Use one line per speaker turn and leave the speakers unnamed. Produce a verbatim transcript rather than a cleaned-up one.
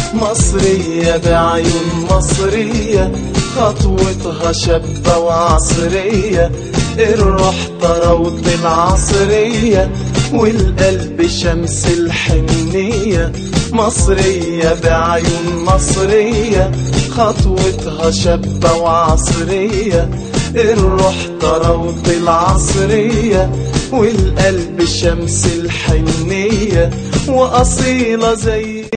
مصرية بعيون مصرية، خطوتها شابة وعصرية، الروح طراوة العصرية والقلب شمس الحنية. مصرية بعيون مصرية، خطوتها شابة وعصرية، الروح طراوة العصرية والقلب شمس الحنية، وأصيلة زي